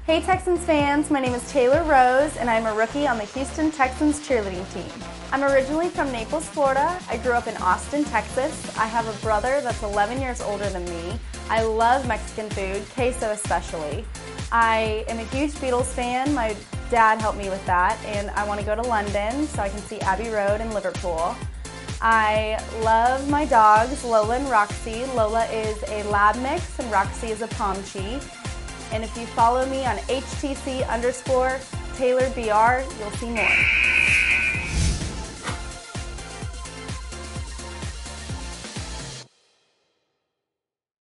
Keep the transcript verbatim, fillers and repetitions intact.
Hey Texans fans, my name is Taylor Rose and I'm a rookie on the Houston Texans cheerleading team. I'm originally from Naples, Florida. I grew up in Austin, Texas. I have a brother that's eleven years older than me. I love Mexican food, queso especially. I am a huge Beatles fan. My dad helped me with that, and I want to go to London so I can see Abbey Road in Liverpool. I love my dogs, Lola and Roxy. Lola is a lab mix and Roxy is a Pomchi. And if you follow me on H T C underscore Taylor B R, you'll see more.